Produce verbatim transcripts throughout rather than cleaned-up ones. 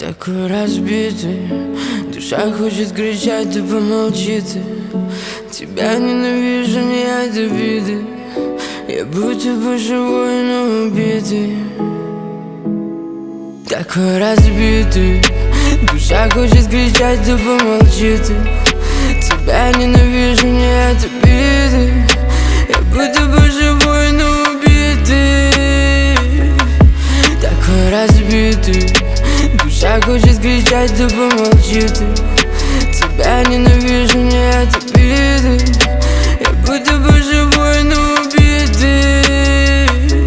Такой разбитый, душа хочет кричать, да помолчи ты. Тебя ненавижу не от обиды, я будто бы живой, но убитый. Такой разбитый, душа хочет кричать, да помолчи ты. Тебя ненавижу не от обиды, я будто бы живой, но убитый. Такой разбитый, душа хочет кричать, да помолчи ты. Тебя ненавижу не от обиды, я будто бы живой, но убитый.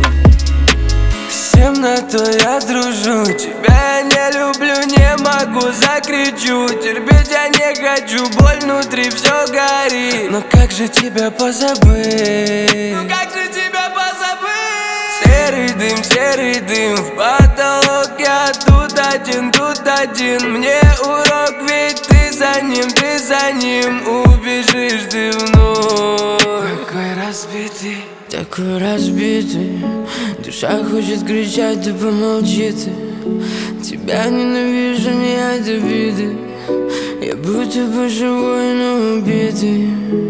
С темнотой я дружу, тебя я не люблю, не могу, закричу. Терпеть я не хочу, боль внутри, все горит. Но как же тебя позабыть? Ну как же тебя позабыть? Серый дым, серый дым, в потолок я тут один, тут один. Мне урок, ведь ты за ним, ты за ним убежишь ты вновь. Какой разбитый, такой разбитый, душа хочет кричать, да помолчи ты. Тебя ненавижу не от обиды, я будто бы живой, но убитый.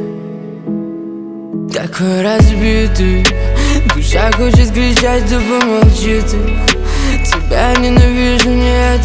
Такой разбитый, душа хочет кричать, да помолчи ты. Тебя ненавижу не от